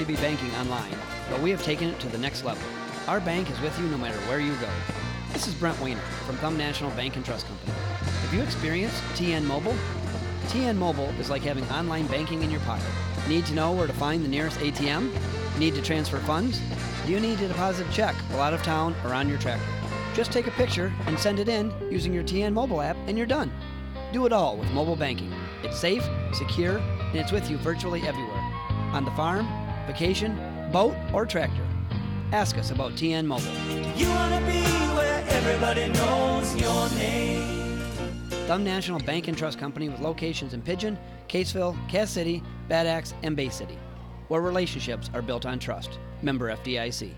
be banking online, but we have taken it to the next level. Our bank is with you no matter where you go. This is Brent Weiner from Thumb National Bank and Trust Company. Have you experienced TN Mobile? TN Mobile is like having online banking in your pocket. Need to know where to find the nearest ATM? Need to transfer funds? Do you need to deposit a check while out of town or on your tractor? Just take a picture and send it in using your TN Mobile app and you're done. Do it all with mobile banking. It's safe, secure, and it's with you virtually everywhere. On the farm, vacation, boat, or tractor. Ask us about TN Mobile. You want to be where everybody knows your name. Thumb National Bank and Trust Company with locations in Pigeon, Caseville, Cass City, Bad Axe, and Bay City, where relationships are built on trust. Member FDIC.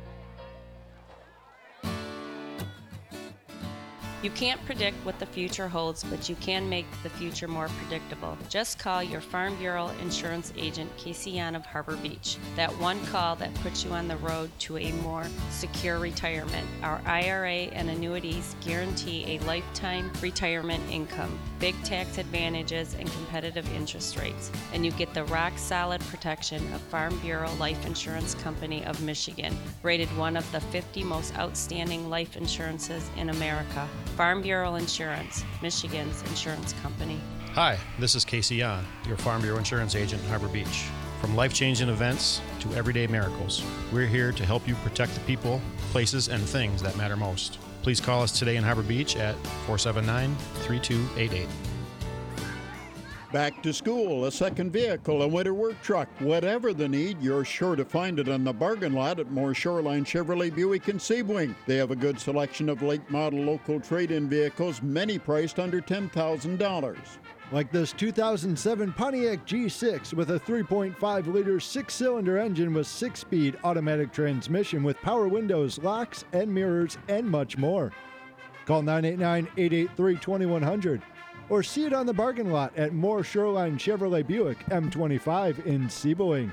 You can't predict what the future holds, but you can make the future more predictable. Just call your Farm Bureau insurance agent, Casey Yon of Harbor Beach. That one call that puts you on the road to a more secure retirement. Our IRA and annuities guarantee a lifetime retirement income, big tax advantages, and competitive interest rates. And you get the rock-solid protection of Farm Bureau Life Insurance Company of Michigan, rated one of the 50 most outstanding life insurances in America. Farm Bureau Insurance, Michigan's insurance company. Hi, this is Casey Yon, your Farm Bureau insurance agent in Harbor Beach. From life-changing events to everyday miracles, we're here to help you protect the people, places, and things that matter most. Please call us today in Harbor Beach at 479-3288. Back to school, a second vehicle, a winter work truck, whatever the need, you're sure to find it on the bargain lot at Moore Shoreline Chevrolet Buick in Sebring. They have a good selection of late model local trade-in vehicles, many priced under $10,000. Like this 2007 Pontiac G6 with a 3.5-liter six-cylinder engine with 6-speed automatic transmission with power windows, locks, and mirrors, and much more. Call 989-883-2100. Or see it on the bargain lot at Moore Shoreline Chevrolet Buick, M25 in Sebring.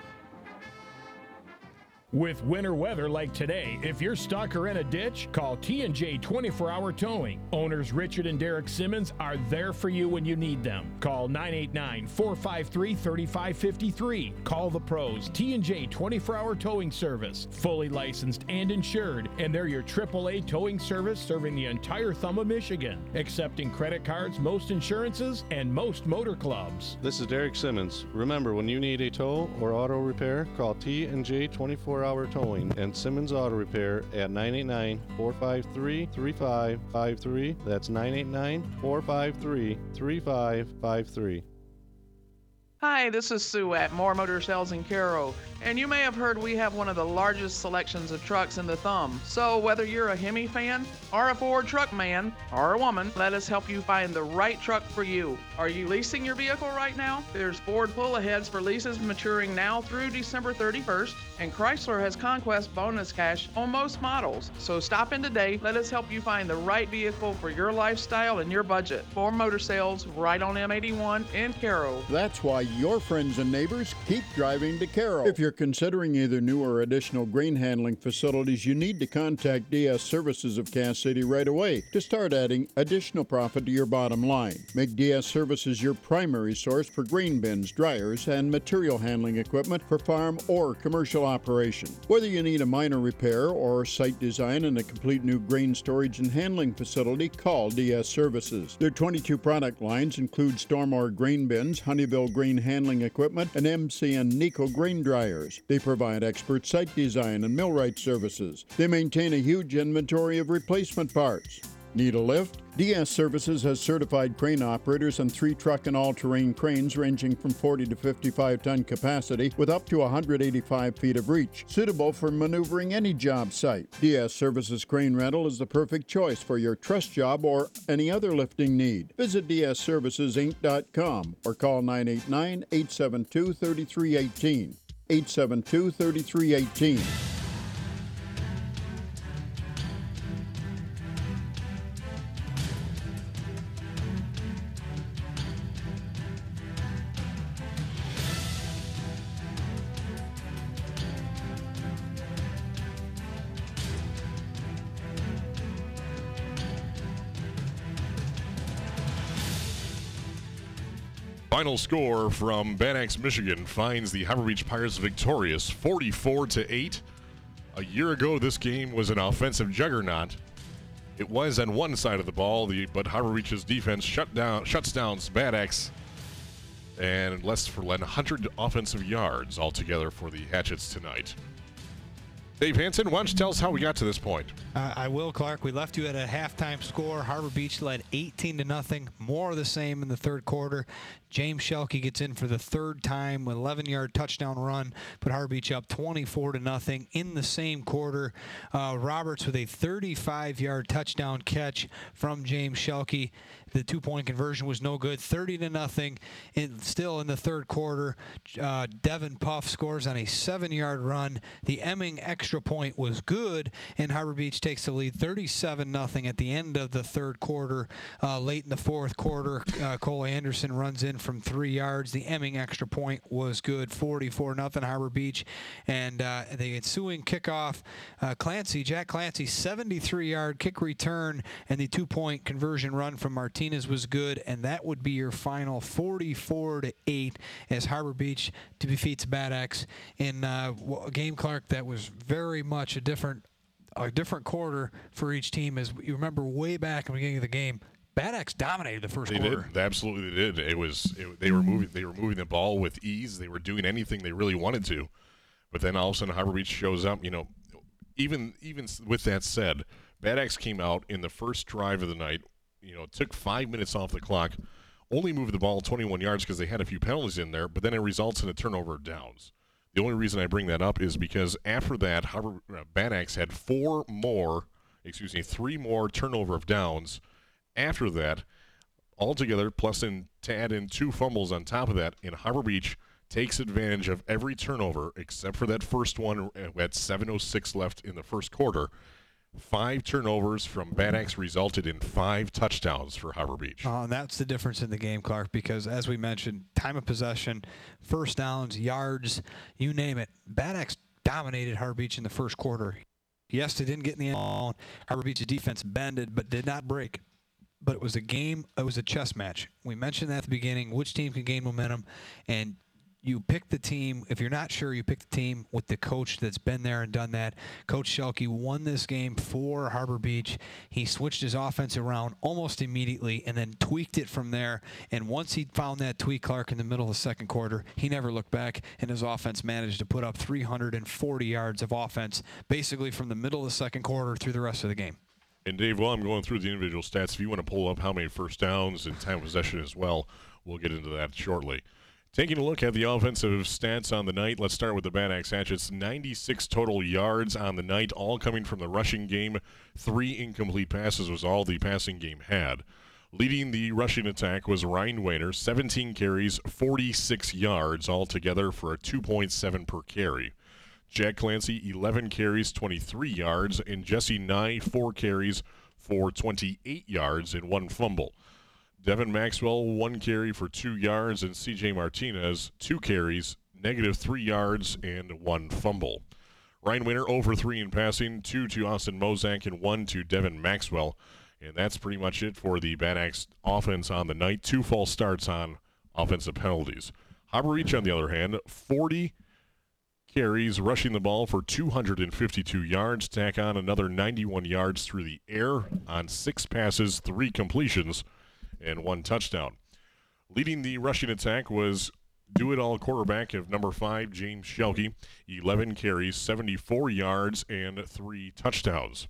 With winter weather like today, if you're stuck or in a ditch, call T&J 24-Hour Towing. Owners Richard and Derek Simmons are there for you when you need them. Call 989-453-3553. Call the pros. T&J 24-Hour Towing Service. Fully licensed and insured, and they're your AAA towing service serving the entire thumb of Michigan. Accepting credit cards, most insurances, and most motor clubs. This is Derek Simmons. Remember, when you need a tow or auto repair, call T&J 24-Hour Towing and Simmons Auto Repair at 989-453-3553. That's 989-453-3553. Hi, this is Sue at Moore Motor Sales in Caro, and you may have heard we have one of the largest selections of trucks in the thumb. So whether you're a Hemi fan or a Ford truck man or a woman, let us help you find the right truck for you. Are you leasing your vehicle right now? There's Ford pull-aheads for leases maturing now through December 31st, and Chrysler has Conquest bonus cash on most models. So stop in today. Let us help you find the right vehicle for your lifestyle and your budget. Moore Motor Sales, right on M81 in Caro. That's why your friends and neighbors keep driving to Caro. If you're considering either new or additional grain handling facilities, you need to contact DS Services of Cass City right away to start adding additional profit to your bottom line. Make DS Services your primary source for grain bins, dryers, and material handling equipment for farm or commercial operation. Whether you need a minor repair or site design and a complete new grain storage and handling facility, call DS Services. Their 22 product lines include Stormore grain bins, Honeywell grain handling equipment, and MCN Nico grain dryers. They provide expert site design and millwright services. They maintain a huge inventory of replacement parts. Need a lift? DS Services has certified crane operators on 3 truck and all-terrain cranes ranging from 40 to 55-ton capacity with up to 185 feet of reach, suitable for maneuvering any job site. DS Services Crane Rental is the perfect choice for your truss job or any other lifting need. Visit dsservicesinc.com or call 989-872-3318. 872-3318. Final score from Bad Axe, Michigan finds the Harbor Beach Pirates victorious 44-8. A year ago, this game was an offensive juggernaut. It was on one side of the ball, but Harbor Beach's defense shuts down Bad Axe and less for 100 offensive yards altogether for the Hatchets tonight. Dave Hansen, why don't you tell us how we got to this point? I will, Clark. We left you at a halftime score. Harbor Beach led 18-0. More of the same in the third quarter. James Shelke gets in for the third time with an 11-yard touchdown run, put Harbor Beach up 24-0 in the same quarter. Roberts with a 35-yard touchdown catch from James Shelke. The two-point conversion was no good. 30-0. Still in the third quarter, Devin Puff scores on a 7-yard run. The Emming extra point was good, and Harbor Beach takes the lead 37-0 at the end of the third quarter. Late in the fourth quarter, Cole Anderson runs in from 3 yards. The Emming extra point was good, 44-0 Harbor Beach. And the ensuing kickoff, Jack Clancy, 73-yard kick return, and the two-point conversion run from Martinez was good, and that would be your final 44-8 as Harbor Beach defeats Bad Axe in a game, Clark, that was very much a different quarter for each team. As you remember way back in the beginning of the game, Bad Axe dominated the first quarter. They absolutely did. They were moving the ball with ease. They were doing anything they really wanted to. But then all of a sudden Harbor Beach shows up. Even with that said, Bad Axe came out in the first drive of the night. It took 5 minutes off the clock, only moved the ball 21 yards because they had a few penalties in there, but then it results in a turnover of downs. The only reason I bring that up is because after that, Bad Axe had 3 more turnover of downs. After that, altogether, plus to add in 2 fumbles on top of that, and Harbor Beach takes advantage of every turnover except for that first one at 7:06 left in the first quarter. 5 turnovers from Bad Axe resulted in 5 touchdowns for Harbor Beach. And that's the difference in the game, Clark, because as we mentioned, time of possession, first downs, yards, you name it. Bad Axe dominated Harbor Beach in the first quarter. Yes, they didn't get in the end zone. Harbor Beach's defense bended but did not break. But it was a game, it was a chess match. We mentioned that at the beginning, which team can gain momentum, and you pick the team. If you're not sure, you pick the team with the coach that's been there and done that. Coach Shelke won this game for Harbor Beach. He switched his offense around almost immediately and then tweaked it from there. And once he found that tweak, Clark, in the middle of the second quarter, he never looked back, and his offense managed to put up 340 yards of offense basically from the middle of the second quarter through the rest of the game. And Dave, while I'm going through the individual stats, if you want to pull up how many first downs and time of possession as well, we'll get into that shortly. Taking a look at the offensive stats on the night, let's start with the Bad Axe Hatchets. 96 total yards on the night, all coming from the rushing game. 3 incomplete passes was all the passing game had. Leading the rushing attack was Ryan Wayner, 17 carries, 46 yards altogether for a 2.7 per carry. Jack Clancy, 11 carries, 23 yards, and Jesse Nye, 4 carries for 28 yards and 1 fumble. Devin Maxwell, 1 carry for 2 yards, and C.J. Martinez, 2 carries, -3 yards, and 1 fumble. Ryan Wayner, 0 for 3 in passing, 2 to Austin Mozak, and 1 to Devin Maxwell. And that's pretty much it for the Bad Axe offense on the night. 2 false starts on offensive penalties. Harbor Beach, on the other hand, 40 carries, rushing the ball for 252 yards. Tack on another 91 yards through the air on 6 passes, 3 completions, and 1 touchdown. Leading the rushing attack was do-it-all quarterback of number 5, James Shelke, 11 carries, 74 yards, and 3 touchdowns.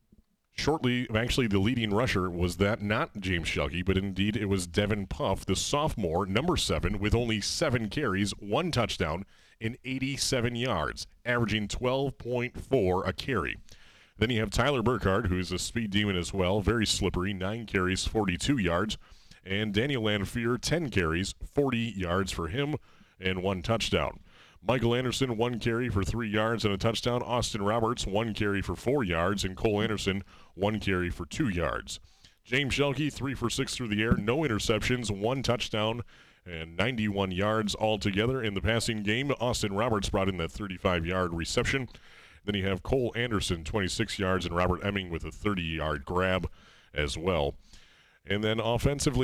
Actually, the leading rusher was not James Shelke, but indeed it was Devin Puff, the sophomore, number 7, with only 7 carries, 1 touchdown, and 87 yards, averaging 12.4 a carry. Then you have Tyler Burkhardt, who's a speed demon as well, very slippery, 9 carries, 42 yards. And Daniel Lanfear, 10 carries, 40 yards for him, and 1 touchdown. Michael Anderson, 1 carry for 3 yards and a touchdown. Austin Roberts, 1 carry for 4 yards. And Cole Anderson, 1 carry for 2 yards. James Shelke, 3 for 6 through the air, no interceptions, 1 touchdown, and 91 yards altogether in the passing game. Austin Roberts brought in that 35-yard reception. Then you have Cole Anderson, 26 yards, and Robert Emming with a 30-yard grab as well. And then offensively,